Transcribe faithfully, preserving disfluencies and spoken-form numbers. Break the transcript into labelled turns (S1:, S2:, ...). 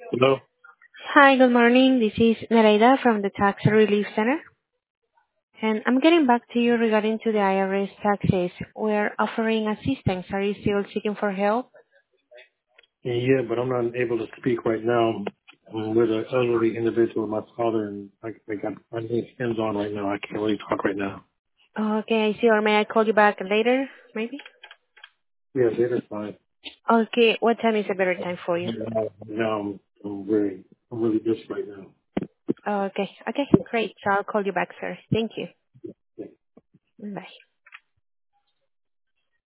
S1: Hello?
S2: Hi, good morning. This is Nereida from the Tax Relief Center, and I'm getting back to you regarding to the I R S taxes. We're offering assistance. Are you still seeking for help?
S1: Yeah, but I'm not able to speak right now. I'm with an elderly individual, my father, and I, I got my hands on right now. I can't really talk right now.
S2: Okay, I see. Or may I call you back later, maybe?
S1: Yeah, later's fine.
S2: Okay, what time is a better time for you?
S1: Now, now I'm, I'm very, I'm really busy right now.
S2: Okay, okay, great. So I'll call you back, sir. Thank you.
S1: Yeah.
S2: Bye.